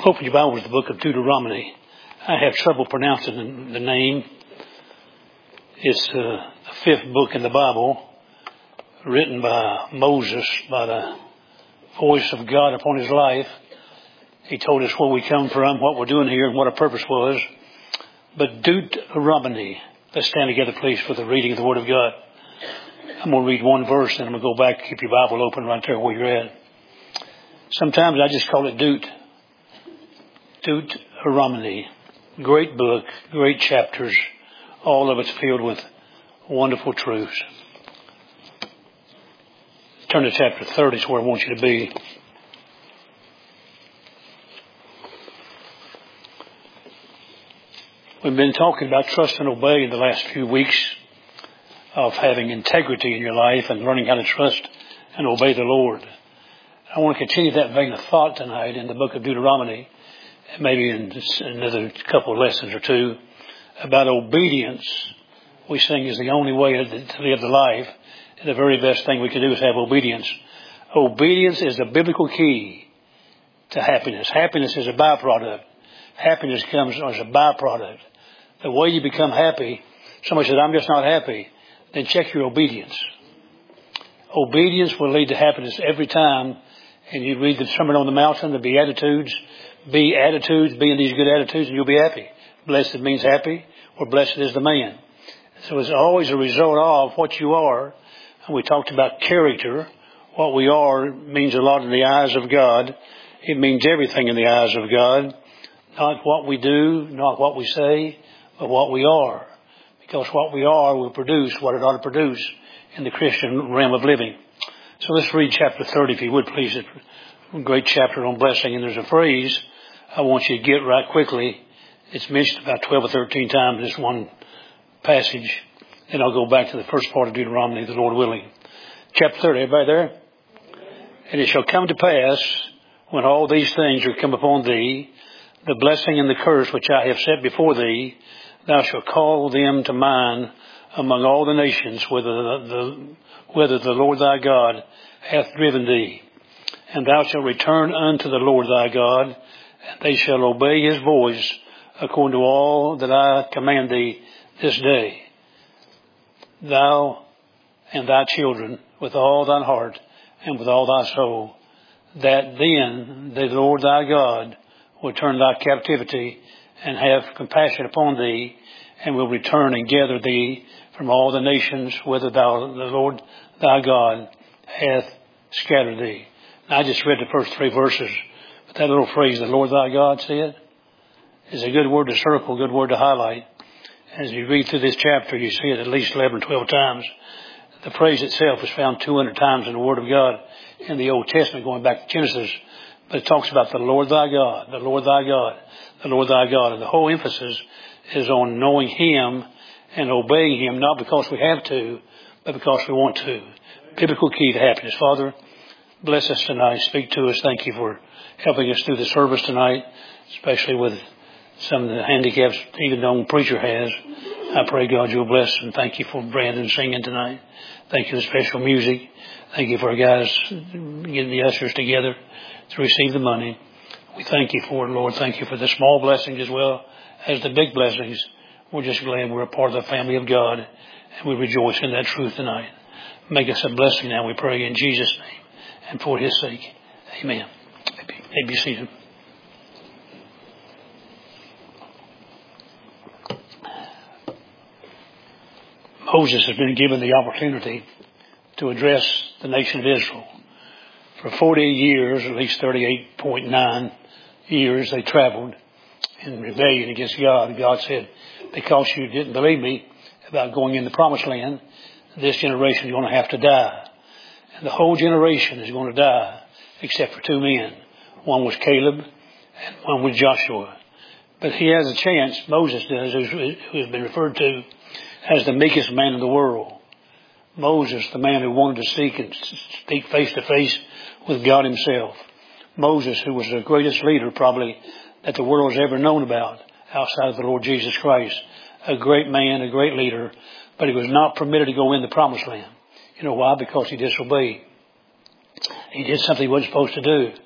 Open your Bible to the book of Deuteronomy. I have trouble pronouncing the name. It's the fifth book in the Bible, written by Moses, by the voice of God upon his life. He told us where we come from, what we're doing here, and what our purpose was. But Deuteronomy. Let's stand together, please, for the reading of the Word of God. I'm going to read one verse, and I'm going to go back. Keep your Bible open right there where you're at. Sometimes I just call it Deuteronomy. Great book, great chapters. All of it's filled with wonderful truths. Turn to chapter 30 is where I want you to be. We've been talking about trust and obey in the last few weeks, of having integrity in your life and learning how to trust and obey the Lord. I want to continue that vein of thought tonight in the book of Deuteronomy, maybe in another couple of lessons or two, about obedience. We sing is the only way to live the life. The very best thing we can do is have obedience. Obedience is the biblical key to happiness. Happiness is a byproduct. Happiness comes as a byproduct. The way you become happy, somebody says, I'm just not happy, then check your obedience. Obedience will lead to happiness every time. And you read the Sermon on the Mountain, the Beatitudes. Be in these good attitudes, and you'll be happy. Blessed means happy, or blessed is the man. So it's always a result of what you are. And we talked about character. What we are means a lot in the eyes of God. It means everything in the eyes of God. Not what we do, not what we say, but what we are. Because what we are will produce what it ought to produce in the Christian realm of living. So let's read chapter 30, if you would, please. It's a great chapter on blessing. And there's a phrase I want you to get right quickly. It's mentioned about 12 or 13 times in this one passage. And I'll go back to the first part of Deuteronomy, the Lord willing. Chapter 30, everybody there? And it shall come to pass, when all these things are come upon thee, the blessing and the curse which I have set before thee, thou shalt call them to mind among all the nations, whether the Lord thy God hath driven thee. And thou shalt return unto the Lord thy God, and they shall obey his voice according to all that I command thee this day. Thou and thy children with all thine heart and with all thy soul, that then the Lord thy God will turn thy captivity and have compassion upon thee, and will return and gather thee from all the nations, whither the Lord thy God hath scattered thee. Now, I just read the first three verses, but that little phrase, the Lord thy God said, is a good word to circle, a good word to highlight. As you read through this chapter, you see it at least 11 or 12 times. The phrase itself is found 200 times in the Word of God in the Old Testament, going back to Genesis. But it talks about the Lord thy God, the Lord thy God, the Lord thy God. And the whole emphasis is on knowing him and obeying him, not because we have to, but because we want to. Biblical key to happiness. Father, bless us tonight. Speak to us. Thank you for helping us through the service tonight, especially with some of the handicaps even the own preacher has. I pray, God, you'll bless, and thank you for Brandon singing tonight. Thank you for the special music. Thank you for our guys getting the ushers together to receive the money. We thank you for it, Lord. Thank you for the small blessings as well as the big blessings. We're just glad we're a part of the family of God, and we rejoice in that truth tonight. Make us a blessing now, we pray, in Jesus' name and for his sake. Amen. May be seated. Moses has been given the opportunity to address the nation of Israel. For 40 years, at least 38.9 years, they traveled in rebellion against God. God said, because you didn't believe me about going in the promised land, this generation is going to have to die. And the whole generation is going to die, except for two men. One was Caleb and one was Joshua. But he has a chance, Moses does, who has been referred to as the meekest man in the world. Moses, the man who wanted to seek and speak face to face with God himself. Moses, who was the greatest leader probably that the world has ever known about outside of the Lord Jesus Christ. A great man, a great leader, but he was not permitted to go in the promised land. You know why? Because he disobeyed. He did something he wasn't supposed to do.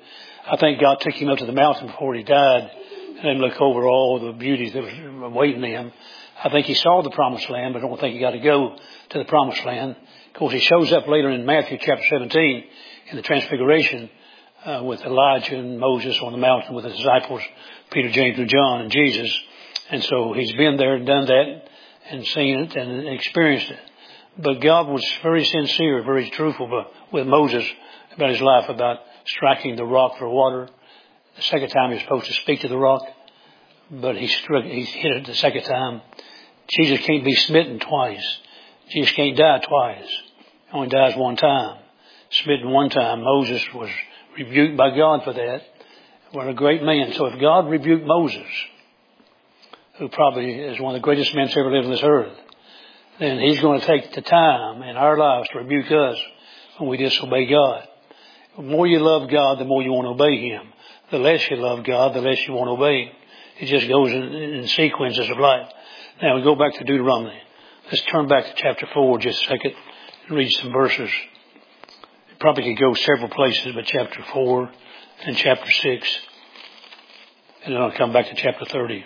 I think God took him up to the mountain before he died and let him look over all the beauties that was awaiting him. I think he saw the promised land, but I don't think he got to go to the promised land. Of course, he shows up later in Matthew chapter 17 in the Transfiguration with Elijah and Moses on the mountain with the disciples, Peter, James, and John, and Jesus. And so he's been there and done that and seen it and experienced it. But God was very sincere, very truthful with Moses about his life, about striking the rock for water. The second time he was supposed to speak to the rock, but he hit it the second time. Jesus can't be smitten twice. Jesus can't die twice. He only dies one time. Smitten one time. Moses was rebuked by God for that. What a great man. So if God rebuked Moses, who probably is one of the greatest men to ever live on this earth, then he's going to take the time in our lives to rebuke us when we disobey God. The more you love God, the more you want to obey Him. The less you love God, the less you want to obey Him. It just goes in sequences of life. Now we go back to Deuteronomy. Let's turn back to chapter 4 just a second and read some verses. It probably could go several places, but chapter 4 and chapter 6. And then I'll come back to chapter 30.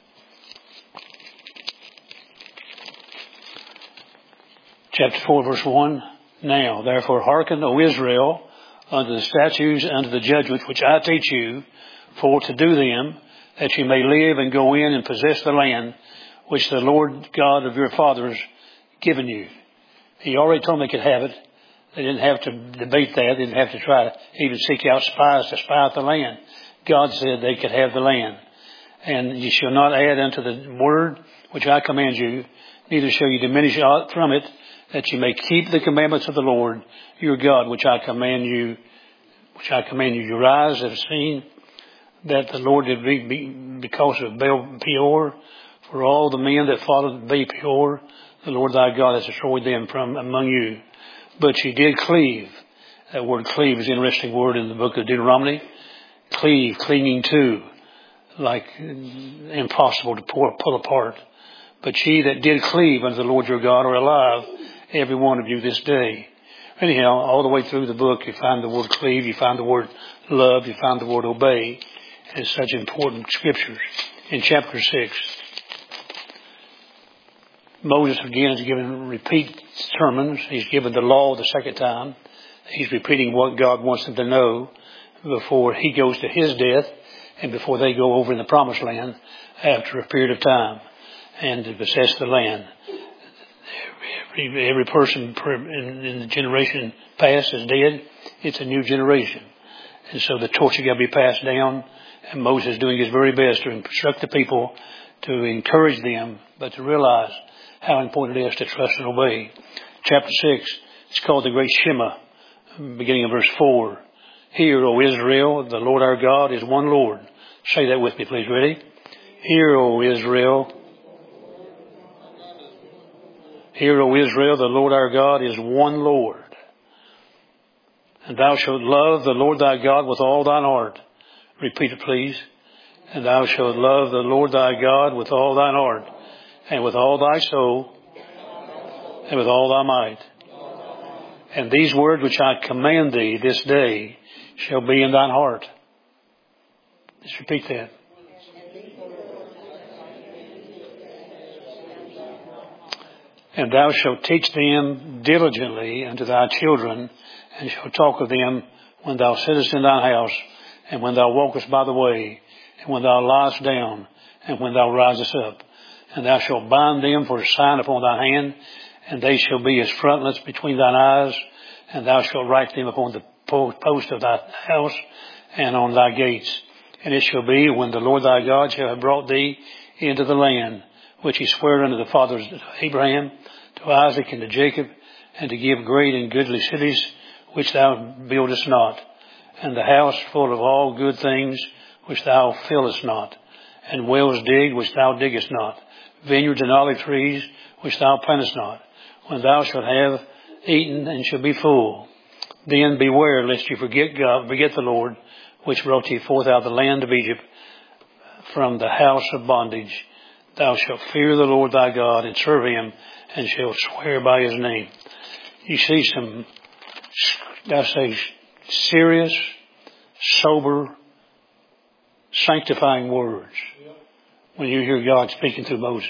Chapter 4, verse 1. Now, therefore, hearken, O Israel, unto the statutes, unto the judgments which I teach you, for to do them, that you may live and go in and possess the land which the Lord God of your fathers given you. He already told them they could have it. They didn't have to debate that. They didn't have to try to even seek out spies to spy out the land. God said they could have the land. And you shall not add unto the word which I command you, neither shall you diminish aught from it, that you may keep the commandments of the Lord your God, which I command you. Your eyes have seen that the Lord did because of Baal Peor. For all the men that followed Baal Peor, the Lord thy God has destroyed them from among you. But you did cleave. That word cleave is an interesting word in the book of Deuteronomy. Cleave, clinging to, like impossible to pull apart. But ye that did cleave unto the Lord your God are alive, every one of you this day. Anyhow, all the way through the book, you find the word cleave, you find the word love, you find the word obey. And it's such important scriptures. In chapter 6, Moses again is given repeat sermons. He's given the law the second time. He's repeating what God wants them to know before he goes to his death and before they go over in the promised land after a period of time and to possess the land. Every person in the generation past is dead. It's a new generation. And so the torch has got to be passed down, and Moses is doing his very best to instruct the people, to encourage them, but to realize how important it is to trust and obey. Chapter 6, it's called the Great Shema, beginning of verse 4. Hear, O Israel, the Lord our God is one Lord. Say that with me, please. Ready? Hear, O Israel. Hear, O Israel, the Lord our God is one Lord. And thou shalt love the Lord thy God with all thine heart. Repeat it, please. And thou shalt love the Lord thy God with all thine heart, and with all thy soul, and with all thy might. And these words which I command thee this day shall be in thine heart. Just repeat that. And thou shalt teach them diligently unto thy children, and shalt talk of them when thou sittest in thine house, and when thou walkest by the way, and when thou liest down, and when thou risest up. And thou shalt bind them for a sign upon thy hand, and they shall be as frontlets between thine eyes, and thou shalt write them upon the post of thy house and on thy gates. And it shall be, when the Lord thy God shall have brought thee into the land, which he sware unto the fathers of Abraham, to Isaac, and to Jacob, and to give great and goodly cities, which thou buildest not, and the house full of all good things, which thou fillest not, and wells digged, which thou diggest not, vineyards and olive trees, which thou plantest not, when thou shalt have eaten and shalt be full. Then beware lest you forget the Lord, which brought you forth out of the land of Egypt from the house of bondage. Thou shalt fear the Lord thy God, and serve him, and shalt swear by his name. You see some, I say, serious, sober, sanctifying words when you hear God speaking through Moses.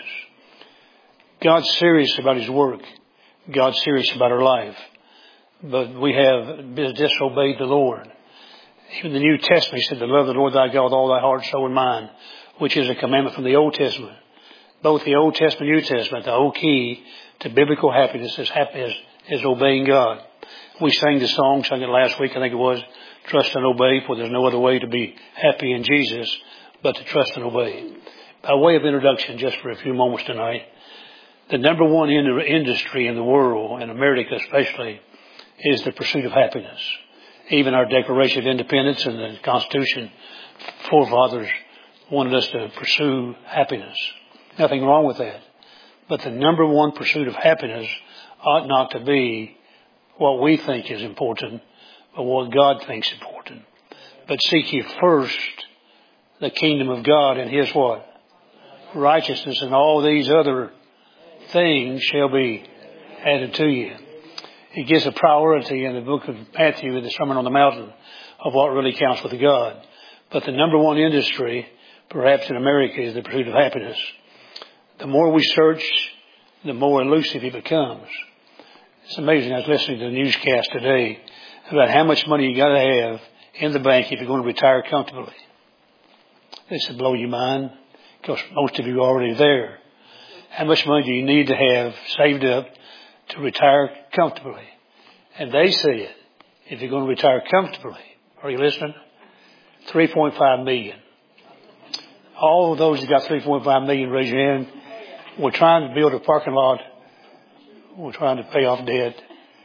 God's serious about His work. God's serious about our life. But we have disobeyed the Lord. Even the New Testament said to love the Lord thy God with all thy heart, soul, and mind, which is a commandment from the Old Testament. Both the Old Testament and New Testament, the whole key to biblical happiness is obeying God. We sang the song, sang it last week, I think it was, trust and obey, for there's no other way to be happy in Jesus but to trust and obey. By way of introduction, just for a few moments tonight, the number one industry in the world, in America especially, is the pursuit of happiness. Even our Declaration of Independence and the Constitution, forefathers wanted us to pursue happiness. Nothing wrong with that. But the number one pursuit of happiness ought not to be what we think is important, but what God thinks important. But seek ye first the kingdom of God and His what? Righteousness, and all these other things shall be added to you. It gives a priority in the book of Matthew in the Sermon on the Mountain of what really counts with God. But the number one industry, perhaps in America, is the pursuit of happiness. The more we search, the more elusive it becomes. It's amazing. I was listening to the newscast today about how much money you got to have in the bank if you're going to retire comfortably. This would blow your mind because most of you are already there. How much money do you need to have saved up to retire comfortably? And they said, if you're going to retire comfortably, are you listening? $3.5 million. All of those that got $3.5 million, raise your hand. We're trying to build a parking lot. We're trying to pay off debt.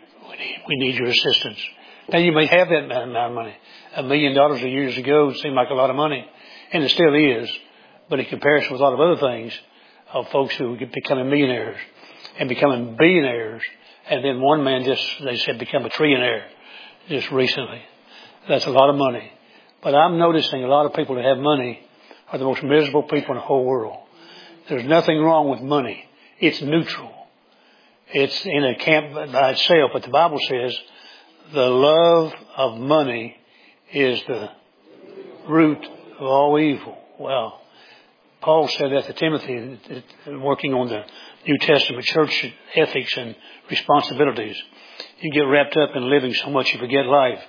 We need your assistance. Now you may have that amount of money. $1 million years ago seemed like a lot of money, and it still is. But in comparison with a lot of other things, of folks who are becoming millionaires and becoming billionaires, and then one man they said, become a trillionaire just recently. That's a lot of money. But I'm noticing a lot of people that have money are the most miserable people in the whole world. There's nothing wrong with money. It's neutral. It's in a camp by itself, but the Bible says the love of money is the root of all evil. Well, Paul said that to Timothy, working on the New Testament church ethics and responsibilities. You get wrapped up in living so much you forget life.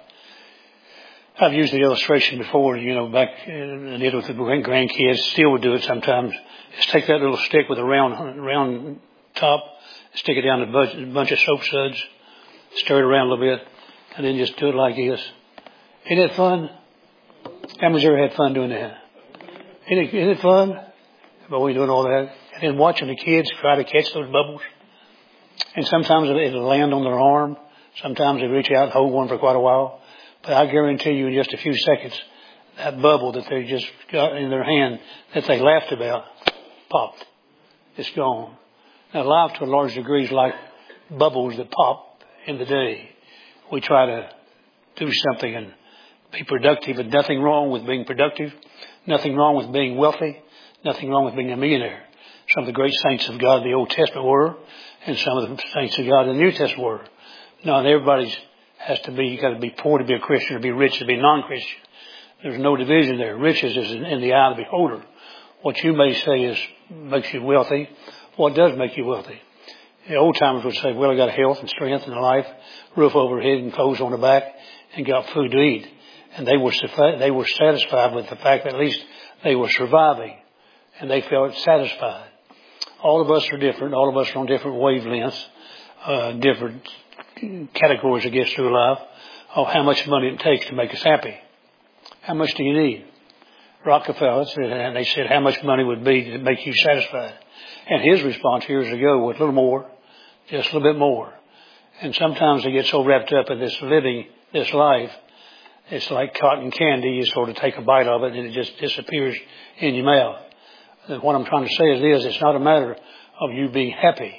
I've used the illustration before, back and did with the grandkids, still would do it sometimes. Just take that little stick with a round top, stick it down a bunch of soap suds, stir it around a little bit, and then just do it like this. Isn't it fun? How many's ever had fun doing that? Isn't it fun? But we're doing all that. And then watching the kids try to catch those bubbles. And sometimes it'll land on their arm. Sometimes they reach out and hold one for quite a while. But I guarantee you in just a few seconds, that bubble that they just got in their hand that they laughed about, popped. It's gone. Now life to a large degree is like bubbles that pop in the day. We try to do something and be productive, and nothing wrong with being productive. Nothing wrong with being wealthy. Nothing wrong with being a millionaire. Some of the great saints of God in the Old Testament were, and some of the saints of God in the New Testament were. Not everybody's has to be, you got to be poor to be a Christian or be rich to be a non-Christian. There's no division there. Riches is in the eye of the beholder. What you may say makes you wealthy. What does make you wealthy? The old timers would say, well, I got health and strength and a life, roof over head and clothes on the back, and got food to eat. And they were satisfied with the fact that at least they were surviving, and they felt satisfied. All of us are different. All of us are on different wavelengths, different categories, I guess, through life, of how much money it takes to make us happy. How much do you need? Rockefeller said, and they said, how much money would be to make you satisfied? And his response years ago was a little more, just a little bit more. And sometimes they get so wrapped up in this living, this life, it's like cotton candy. You sort of take a bite of it and it just disappears in your mouth. And what I'm trying to say is this, it's not a matter of you being happy.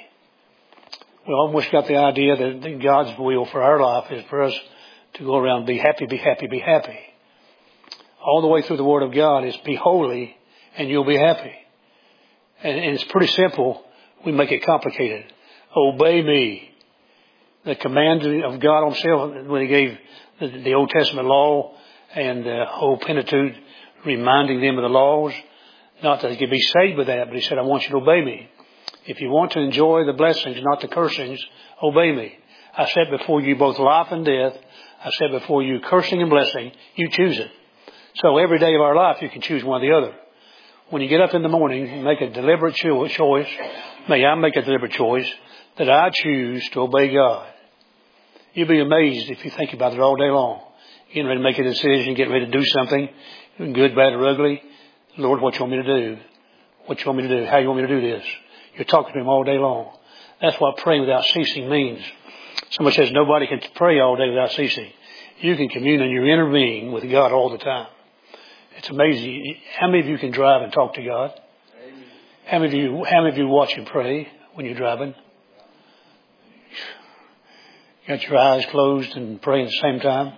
We almost got the idea that God's will for our life is for us to go around and be happy, be happy, be happy. All the way through the Word of God is be holy and you'll be happy. And it's pretty simple. We make it complicated. Obey me. The command of God himself when he gave the Old Testament law and the whole Pentateuch reminding them of the laws. Not that they could be saved with that, but He said, I want you to obey me. If you want to enjoy the blessings, not the cursings, obey me. I set before you both life and death. I set before you cursing and blessing. You choose it. So every day of our life, you can choose one or the other. When you get up in the morning, make a deliberate choice. May I make a deliberate choice that I choose to obey God. You'll be amazed if you think about it all day long. Getting ready to make a decision, getting ready to do something, good, bad, or ugly. Lord, what you want me to do? What you want me to do? How you want me to do this? You're talking to Him all day long. That's what praying without ceasing means. Somebody says nobody can pray all day without ceasing. You can commune in your inner being with God all the time. It's amazing. How many of you can drive and talk to God? Amen. How many of you watch Him pray when you're driving? You got your eyes closed and pray at the same time?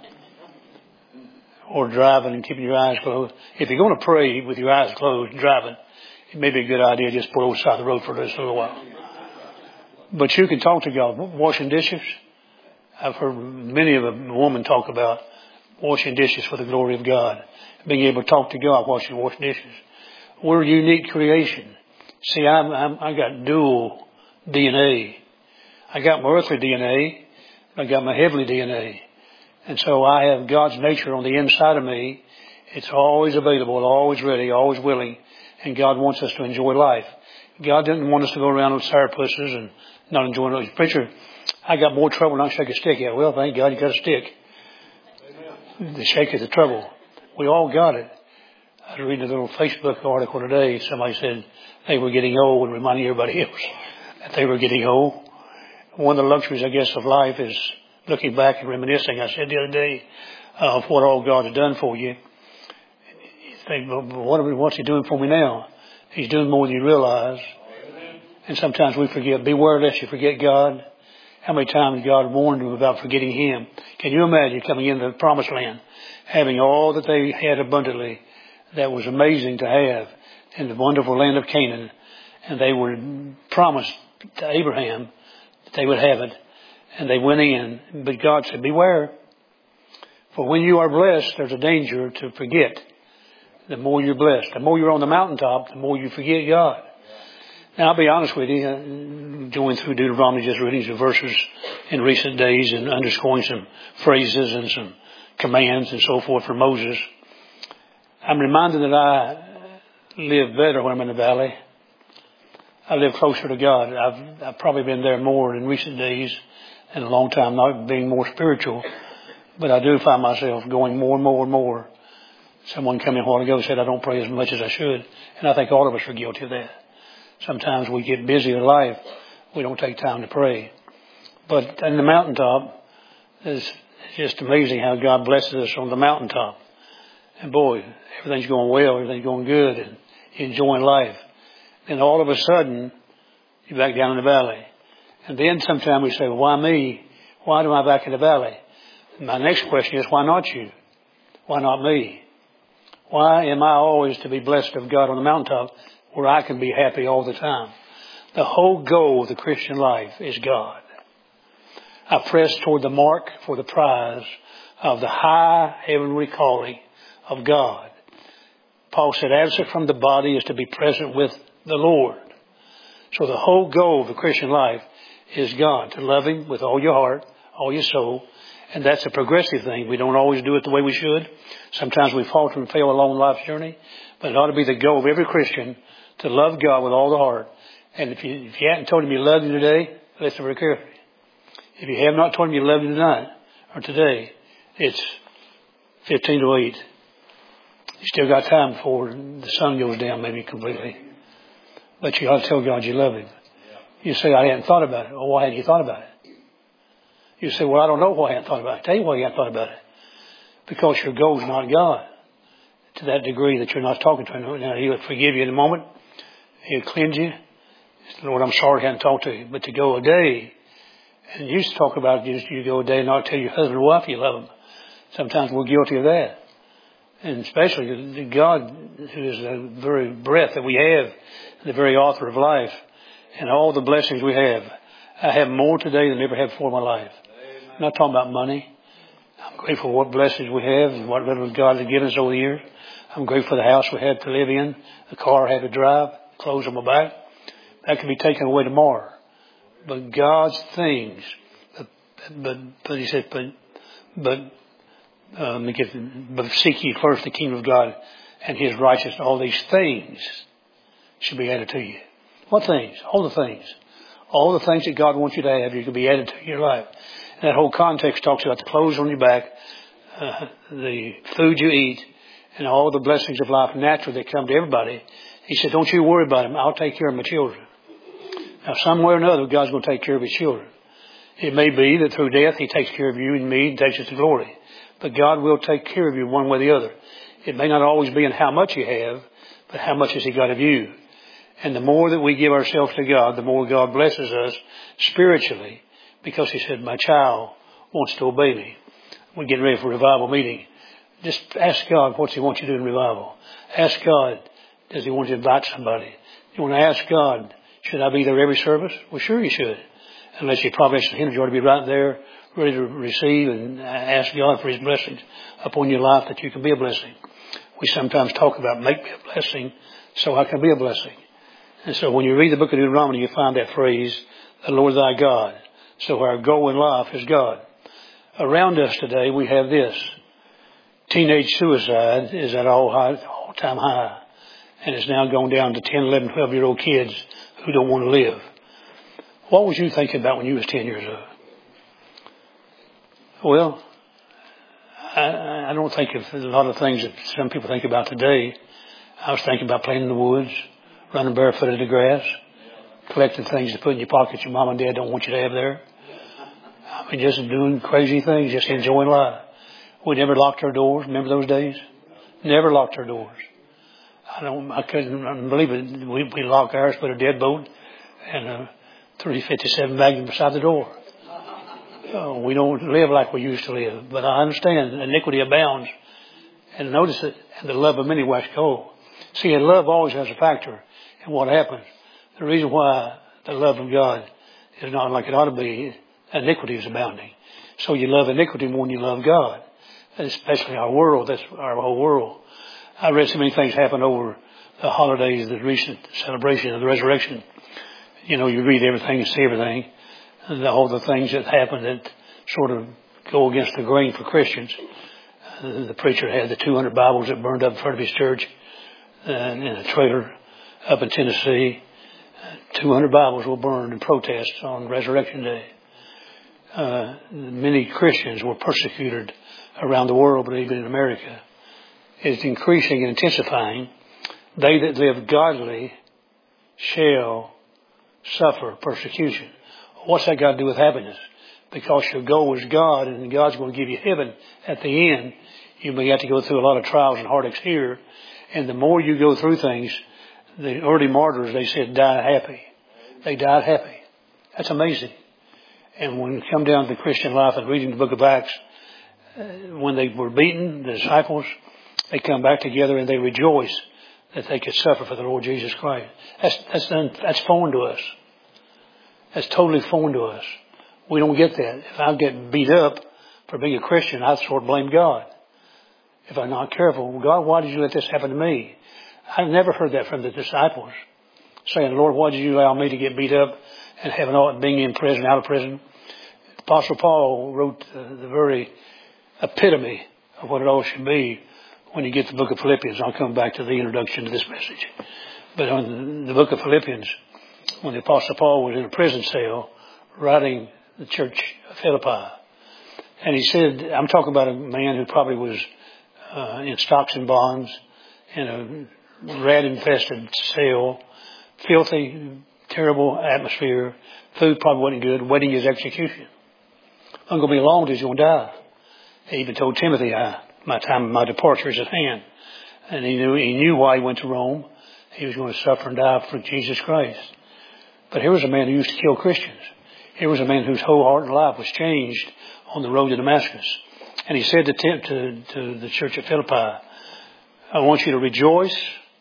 Or driving and keeping your eyes closed? If you're going to pray with your eyes closed and driving, it may be a good idea just pull over the side of the road for just a little while. But you can talk to God. Washing dishes. I've heard many of a woman talk about washing dishes for the glory of God. Being able to talk to God while she washes dishes. We're a unique creation. See, I got dual DNA. I got my earthly DNA. I got my heavenly DNA. And so I have God's nature on the inside of me. It's always available, always ready, always willing. And God wants us to enjoy life. God didn't want us to go around with sourpusses and not enjoying life. Preacher, I got more trouble than I shake a stick at. Well, thank God you got a stick. Amen. The shake is the trouble. We all got it. I was reading a little Facebook article today. Somebody said they were getting old and reminding everybody else that they were getting old. One of the luxuries, I guess, of life is looking back and reminiscing. I said the other day of what all God has done for you. You think, well, what's He doing for me now? He's doing more than you realize. And sometimes we forget. Beware lest you forget God. How many times God warned them about forgetting Him? Can you imagine coming into the promised land, having all that they had abundantly, that was amazing to have in the wonderful land of Canaan, and they were promised to Abraham that they would have it, and they went in. But God said, beware. For when you are blessed, there's a danger to forget. The more you're blessed, the more you're on the mountaintop, the more you forget God. Now, I'll be honest with you, going through Deuteronomy, just reading some verses in recent days and underscoring some phrases and some commands and so forth from Moses. I'm reminded that I live better when I'm in the valley. I live closer to God. I've probably been there more in recent days in a long time, not being more spiritual, but I do find myself going more and more and more. Someone came in a while ago and said I don't pray as much as I should, and I think all of us are guilty of that. Sometimes we get busy in life. We don't take time to pray. But in the mountaintop, it's just amazing how God blesses us on the mountaintop. And boy, everything's going well, everything's going good, and you're enjoying life. And all of a sudden, you're back down in the valley. And then sometimes we say, well, why me? Why am I back in the valley? And my next question is, why not you? Why not me? Why am I always to be blessed of God on the mountaintop where I can be happy all the time? The whole goal of the Christian life is God. I press toward the mark for the prize of the high heavenly calling of God. Paul said, absent from the body is to be present with the Lord. So the whole goal of the Christian life is God, to love Him with all your heart, all your soul. And that's a progressive thing. We don't always do it the way we should. Sometimes we falter and fail along life's journey. But it ought to be the goal of every Christian to love God with all the heart. And if you hadn't told Him you love Him today, listen very carefully. If you have not told Him you love Him tonight or today, it's 15 to 8. You still got time before the sun goes down maybe completely. But you ought to tell God you love Him. You say, I hadn't thought about it. Oh, why hadn't you thought about it? You say, well, I don't know why I hadn't thought about it. Tell you why you hadn't thought about it. Because your goal is not God. To that degree that you're not talking to Him. Now, He'll forgive you in a moment. He'll cleanse you. Lord, I'm sorry I hadn't talked to you. But to go a day, and you used to talk about you go a day and not tell your husband or wife you love them. Sometimes we're guilty of that. And especially God, who is the very breath that we have, the very author of life, and all the blessings we have. I have more today than I ever had before in my life. I'm not talking about money. I'm grateful for what blessings we have and what little God has given us over the years. I'm grateful for the house we had to live in, the car I had to drive, clothes on my back. That can be taken away tomorrow. But God's things, but he said, but seek ye first the kingdom of God and his righteousness. All these things should be added to you. What things? All the things. All the things that God wants you to have, you can be added to your life. And that whole context talks about the clothes on your back, the food you eat, and all the blessings of life naturally that come to everybody. He said, don't you worry about them. I'll take care of my children. Now, some way or another, God's going to take care of his children. It may be that through death, he takes care of you and me and takes us to glory. But God will take care of you one way or the other. It may not always be in how much you have, but how much has he got of you. And the more that we give ourselves to God, the more God blesses us spiritually, because he said, my child wants to obey me. We're getting ready for a revival meeting. Just ask God, what's he want you to do in revival? Ask God, does he want you to invite somebody? You want to ask God, should I be there every service? Well, sure you should. Unless you providence and him, you ought to be right there, ready to receive and ask God for his blessings upon your life, that you can be a blessing. We sometimes talk about make me a blessing so I can be a blessing. And so when you read the book of Deuteronomy, you find that phrase, the Lord thy God. So our goal in life is God. Around us today, we have this. Teenage suicide is at all-time high. And it's now gone down to 10, 11, 12-year-old kids who don't want to live. What was you thinking about when you was 10 years old? Well, I don't think of a lot of things that some people think about today. I was thinking about playing in the woods, running barefoot in the grass, collecting things to put in your pockets your mom and dad don't want you to have there. I mean, just doing crazy things, just enjoying life. We never locked our doors. Remember those days? Never locked our doors. I couldn't believe it. We locked ours, put a deadbolt and a .357 Magnum beside the door. We don't live like we used to live. But I understand iniquity abounds. And notice it, and the love of many wax cold. See, and love always has a factor in what happens. The reason why the love of God is not like it ought to be, iniquity is abounding. So you love iniquity more than you love God. Especially our world. That's our whole world. I read so many things happen over the holidays, the recent celebration of the resurrection. You know, you read everything and see everything. And all the things that happen that sort of go against the grain for Christians. The preacher had the 200 Bibles that burned up in front of his church in a trailer up in Tennessee. 200 Bibles were burned in protest on Resurrection Day. Many Christians were persecuted around the world, but even in America. It's increasing and intensifying. They that live godly shall suffer persecution. What's that got to do with happiness? Because your goal is God, and God's going to give you heaven at the end. You may have to go through a lot of trials and heartaches here. And the more you go through things, the early martyrs, they said, die happy. They died happy. That's amazing. And when you come down to the Christian life and reading the book of Acts, when they were beaten, the disciples, they come back together and they rejoice that they could suffer for the Lord Jesus Christ. That's foreign to us. That's totally foreign to us. We don't get that. If I get beat up for being a Christian, I sort of blame God. If I'm not careful, God, why did you let this happen to me? I've never heard that from the disciples, saying, Lord, why did you allow me to get beat up and being in prison, out of prison? Apostle Paul wrote the very epitome of what it all should be when you get the book of Philippians. I'll come back to the introduction to this message. But on the book of Philippians, when the Apostle Paul was in a prison cell writing the church of Philippi, and he said, I'm talking about a man who probably was in stocks and bonds, in a rat-infested cell, filthy, terrible atmosphere, food probably wasn't good, waiting his execution. I'm going to be long till he's going to die. He even told Timothy, my time of my departure is at hand. And he knew why he went to Rome. He was going to suffer and die for Jesus Christ. But here was a man who used to kill Christians. Here was a man whose whole heart and life was changed on the road to Damascus. And he said to the church of Philippi, I want you to rejoice.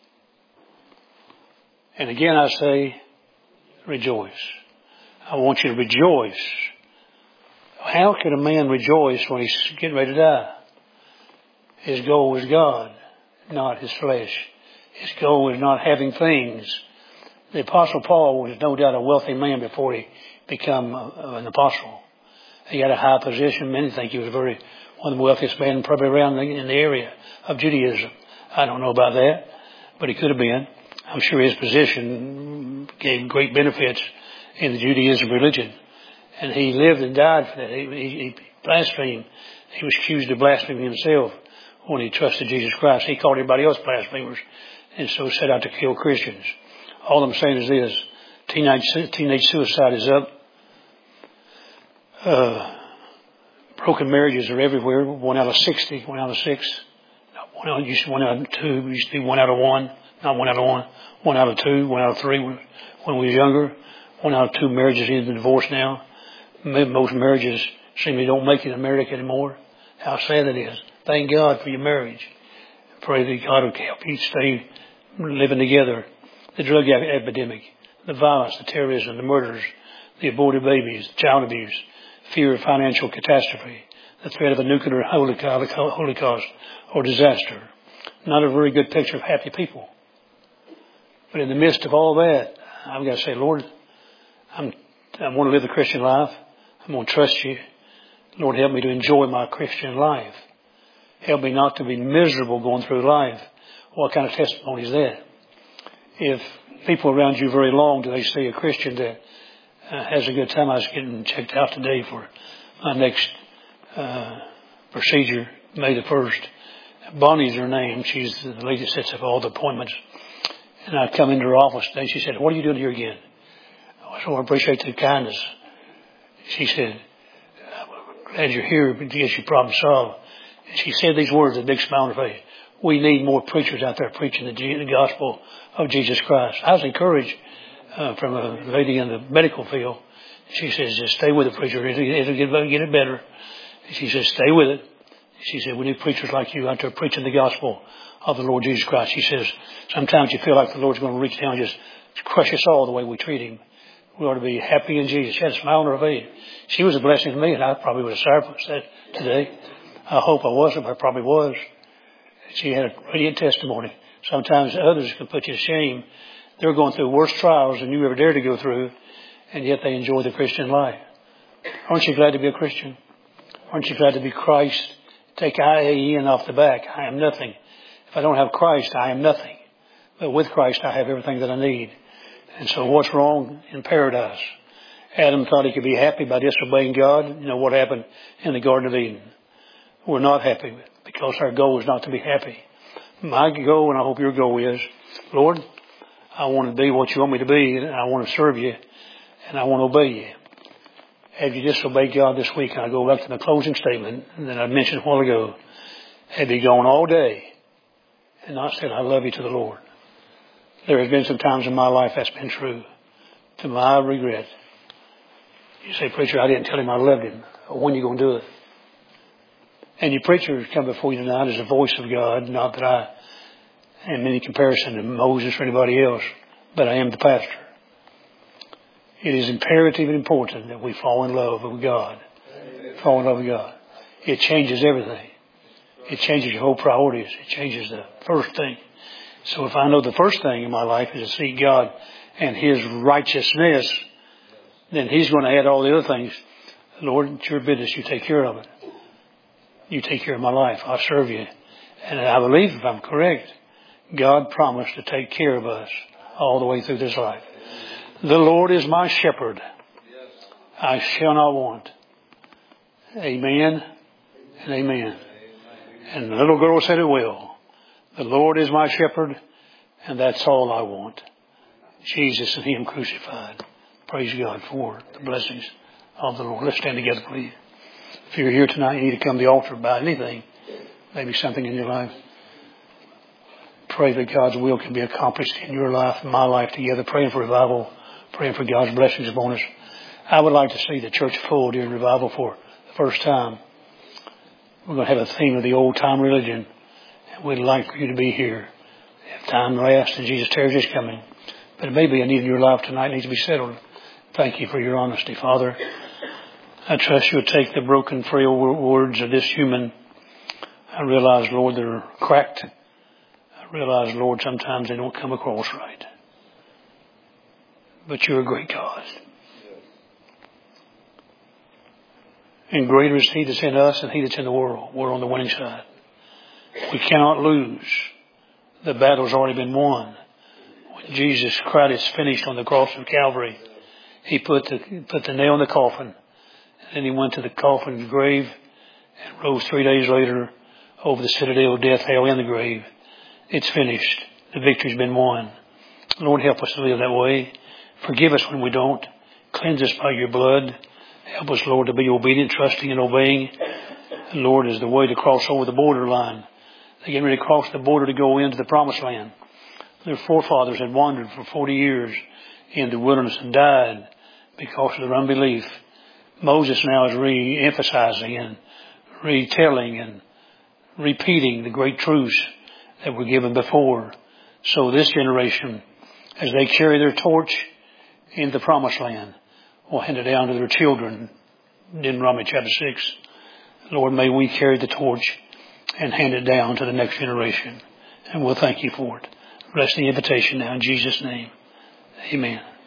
And again I say, rejoice. I want you to rejoice How could a man rejoice when he's getting ready to die? His goal is God, not his flesh. His goal is not having things. The Apostle Paul was no doubt a wealthy man before he became an apostle. He had a high position. Many think he was one of the wealthiest men probably around in the area of Judaism. I don't know about that, but he could have been. I'm sure his position gave great benefits in the Judaism religion. And he lived and died for that. He blasphemed. He was accused of blaspheming himself when he trusted Jesus Christ. He called everybody else blasphemers and so set out to kill Christians. All I'm saying is this. Teenage suicide is up. Broken marriages are everywhere. 1 out of 60, 1 out of 6. One out of 2. Used to be 1 out of 1. Not 1 out of 1. 1 out of 2. 1 out of 3 when we were younger. 1 out of 2 marriages end in divorce now. Most marriages seem they don't make it in America anymore. How sad it is. Thank God for your marriage. Pray that God will help you stay living together. The drug epidemic, the violence, the terrorism, the murders, the aborted babies, child abuse, fear of financial catastrophe, the threat of a nuclear holocaust or disaster. Not a very good picture of happy people. But in the midst of all that, I've got to say, Lord, I want to live the Christian life. I'm going to trust you. Lord, help me to enjoy my Christian life. Help me not to be miserable going through life. What kind of testimony is that? If people around you very long, do they see a Christian that has a good time? I was getting checked out today for my next procedure, May the 1st. Bonnie's her name. She's the lady that sets up all the appointments. And I come into her office today. She said, "What are you doing here again?" So I appreciate the kindness. She said, "I'm glad you're here to get your problem solved." And she said these words with a big smile on her face. "We need more preachers out there preaching the gospel of Jesus Christ." I was encouraged from a lady in the medical field. She says, "Just stay with it, preacher. It'll get it better." She says, "Stay with it." She said, "We need preachers like you out there preaching the gospel of the Lord Jesus Christ." She says, "Sometimes you feel like the Lord's going to reach down and just crush us all the way we treat Him. We ought to be happy in Jesus." She had a smile on her face. She was a blessing to me, and I probably would have sacrificed that today. I hope I wasn't, but I probably was. She had a radiant testimony. Sometimes others can put you to shame. They're going through worse trials than you ever dared to go through, and yet they enjoy the Christian life. Aren't you glad to be a Christian? Aren't you glad to be Christ? Take I-A-N off the back. I am nothing. If I don't have Christ, I am nothing. But with Christ, I have everything that I need. And so what's wrong in paradise? Adam thought he could be happy by disobeying God. You know what happened in the Garden of Eden. We're not happy because our goal is not to be happy. My goal, and I hope your goal is, Lord, I want to be what you want me to be, and I want to serve you, and I want to obey you. Have you disobeyed God this week? And I go back to my closing statement that I mentioned a while ago. Have you gone all day and not said, "I love you" to the Lord? There have been some times in my life that's been true, to my regret. You say, "Preacher, I didn't tell him I loved him." Well, when are you going to do it? And your preacher come before you tonight as the voice of God, not that I am any comparison to Moses or anybody else, but I am the pastor. It is imperative and important that we fall in love with God. Fall in love with God. It changes everything. It changes your whole priorities. It changes the first thing. So if I know the first thing in my life is to seek God and His righteousness, then He's going to add all the other things. Lord, it's your business. You take care of it. You take care of my life. I'll serve you. And I believe, if I'm correct, God promised to take care of us all the way through this life. The Lord is my shepherd. I shall not want. Amen and amen. And the little girl said it well. The Lord is my shepherd, and that's all I want. Jesus and Him crucified. Praise God for the blessings of the Lord. Let's stand together, please. If you're here tonight, you need to come to the altar about anything. Maybe something in your life. Pray that God's will can be accomplished in your life and my life together. Praying for revival. Praying for God's blessings upon us. I would like to see the church full during revival for the first time. We're going to have a theme of the old time religion. And we'd like for you to be here. If time lasts and Jesus tarries His coming. But it may be a need in your life tonight needs to be settled. Thank you for your honesty, Father. I trust you'll take the broken, frail words of this human. I realize, Lord, they're cracked. I realize, Lord, sometimes they don't come across right. But you're a great God. And greater is He that's in us than He that's in the world. We're on the winning side. We cannot lose. The battle's already been won. When Jesus cried, "It's finished" on the cross of Calvary, He put the nail in the coffin. And then He went to the coffin's grave and rose 3 days later over the citadel of death, hell, and the grave. It's finished. The victory's been won. Lord, help us to live that way. Forgive us when we don't. Cleanse us by your blood. Help us, Lord, to be obedient, trusting, and obeying. And Lord, is the way to cross over the borderline. They're getting ready to cross the border to go into the promised land. Their forefathers had wandered for 40 years in the wilderness and died because of their unbelief. Moses now is re-emphasizing and retelling and repeating the great truths that were given before. So this generation, as they carry their torch in the promised land, will hand it down to their children. In Deuteronomy chapter 6, Lord, may we carry the torch and hand it down to the next generation. And we'll thank you for it. Bless the invitation now in Jesus' name. Amen.